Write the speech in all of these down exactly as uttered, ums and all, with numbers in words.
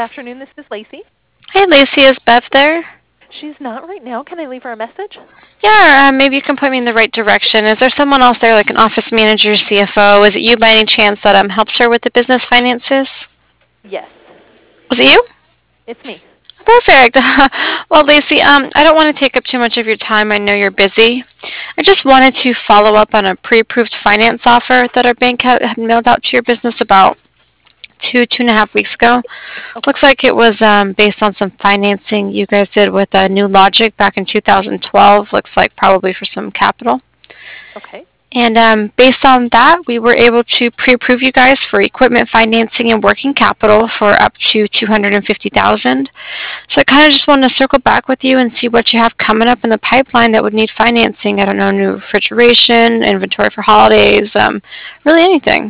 afternoon. This is Lacey. Hey, Lacey, is Bev there? She's not right now. Can I leave her a message? Yeah, uh, maybe you can point me in the right direction. Is there someone else there, like an office manager, C F O? Is it you by any chance that um helps her with the business finances? Yes, Was it you? it's me. Perfect. Well, Lacey, um, I don't want to take up too much of your time. I know you're busy. I just wanted to follow up on a pre-approved finance offer that our bank had, had mailed out to your business about two, two and a half weeks ago. Okay. Looks like it was um, based on some financing you guys did with a New Logic back in two thousand twelve. Looks like probably for some capital. Okay. And um, based on that, we were able to pre-approve you guys for equipment financing and working capital for up to two hundred fifty thousand dollars. So I kind of just wanted to circle back with you and see what you have coming up in the pipeline that would need financing. I don't know, new refrigeration, inventory for holidays, um, really anything.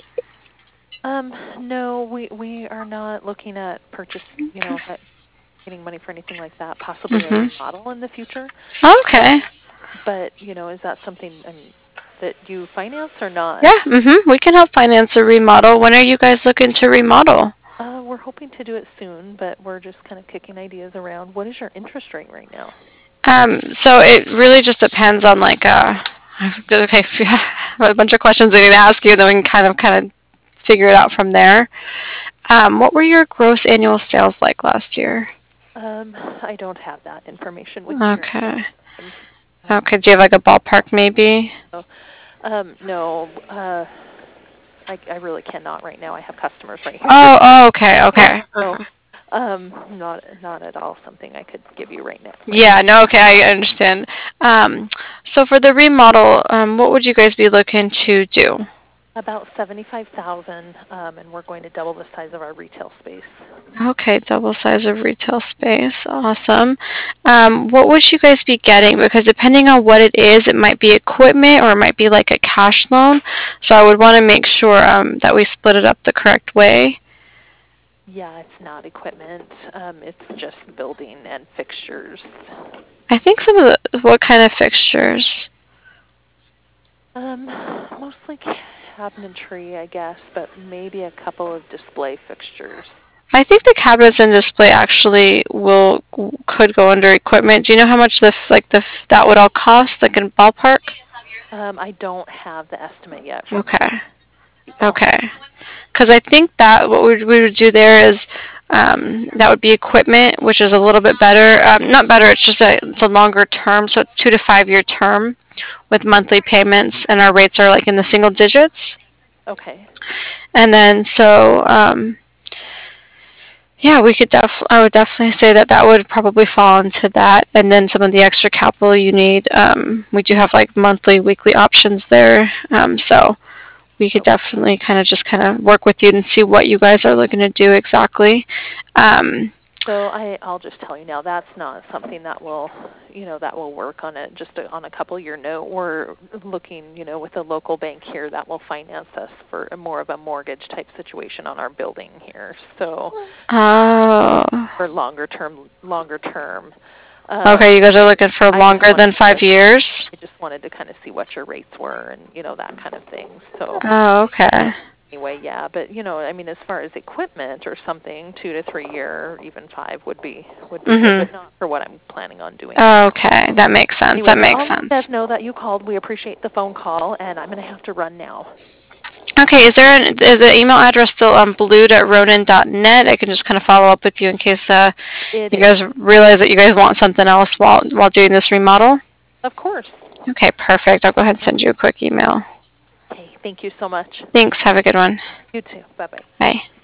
Um, no, we we are not looking at purchase. You know, at getting money for anything like that. Possibly a Mm-hmm. remodel in the future. Uh, Okay. but you know, is that something um, that you finance or not? Yeah, mm-hmm. We can help finance a remodel. When are you guys looking to remodel? Uh, we're hoping to do it soon, but we're just kind of kicking ideas around. What is your interest rate right now? Um, so it really just depends on like uh okay, if you have a bunch of questions I need to ask you, then we can kind of kind of figure it out from there. Um, what were your gross annual sales like last year? Um, I don't have that information with me right Okay. now. Um, Okay. Do you have like a ballpark maybe? so, um, no, uh, I, I really cannot right now. I have customers right here. Oh, oh okay, okay. So, um, not not at all something I could give you right now. Right Yeah, no, okay, I understand. Um, so for the remodel, um, what would you guys be looking to do? About seventy-five thousand, um, and we're going to double the size of our retail space. Okay, double size of retail space. Awesome. Um, what would you guys be getting? Because depending on what it is, it might be equipment or it might be like a cash loan. So I would want to make sure um, that we split it up the correct way. Yeah, it's not equipment. Um, it's just building and fixtures. I think some of the, what kind of fixtures? Um, mostly cabinetry, I guess, but maybe a couple of display fixtures. I think the cabinets and display actually will could go under equipment. Do you know how much the like the that would all cost, like in ballpark? Um, I don't have the estimate yet from Okay. people. Okay. Because I think that what we, we would do there is um, that would be equipment, which is a little bit better. Um, not better, it's just a, it's a longer term, so it's two to five year term with monthly payments, and our rates are like in the single digits. Okay. And then so um, yeah, we could def. I would definitely say that that would probably fall into that, and then some of the extra capital you need. Um, we do have like monthly, weekly options there, um, so we could Okay. definitely kind of just kind of work with you and see what you guys are looking to do exactly. Um, So I, I'll just tell you now, that's not something that will, you know, that will work on a just a, on a couple year note. We're looking, you know, with a local bank here that will finance us for a more of a mortgage type situation on our building here. So oh, for longer term, longer term. okay. Um, You guys are looking for I just longer wanted than five to, years. I just wanted to kind of see what your rates were and you know that kind of thing. So. Oh, okay. Anyway, yeah, but you know, I mean, as far as equipment or something, two to three year, or even five would be would be good, Mhm. but not for what I'm planning on doing. Okay, that makes sense. Anyway, That but makes I'll let you sense. guys know that you called. We appreciate the phone call, and I'm going to have to run now. Okay, is there an, is the email address still um, blued at ronin dot net? I can just kind of follow up with you in case uh, It you is, guys realize that you guys want something else while while doing this remodel. of course. Okay, perfect. I'll go ahead and send you a quick email. Okay, thank you so much. Thanks. Have a good one. You too. Bye bye. Bye.